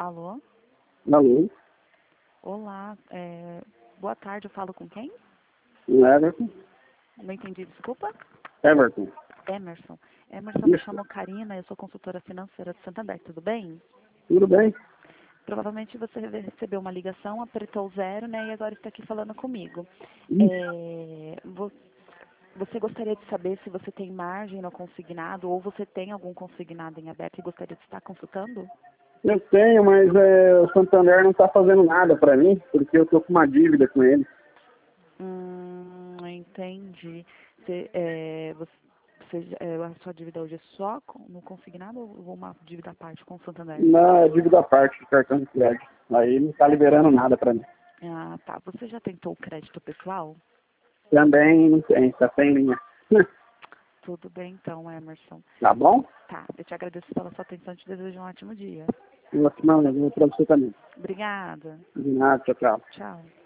Alô? Alô? Olá, boa tarde, eu falo com quem? Everton? Não entendi, desculpa. Everton. Emerson. Emerson, me Isso. chamo Karina, eu sou consultora financeira de Santander, tudo bem? Tudo bem? Provavelmente você recebeu uma ligação, apertou 0, né, e agora está aqui falando comigo. Você gostaria de saber se você tem margem no consignado ou você tem algum consignado em aberto e gostaria de estar consultando? Eu tenho, mas o Santander não está fazendo nada para mim, porque eu estou com uma dívida com ele. Entendi. A sua dívida hoje é só no consignado ou uma dívida à parte com o Santander? Na dívida à parte do cartão de crédito. Aí não está liberando nada para mim. Ah, tá. Você já tentou o crédito pessoal? Também não tem, está sem linha. Tudo bem então, Emerson. Tá bom? Tá, eu te agradeço pela sua atenção e te desejo um ótimo dia. Não, eu vou para você também. Obrigada. De nada, tchau, tchau. Tchau.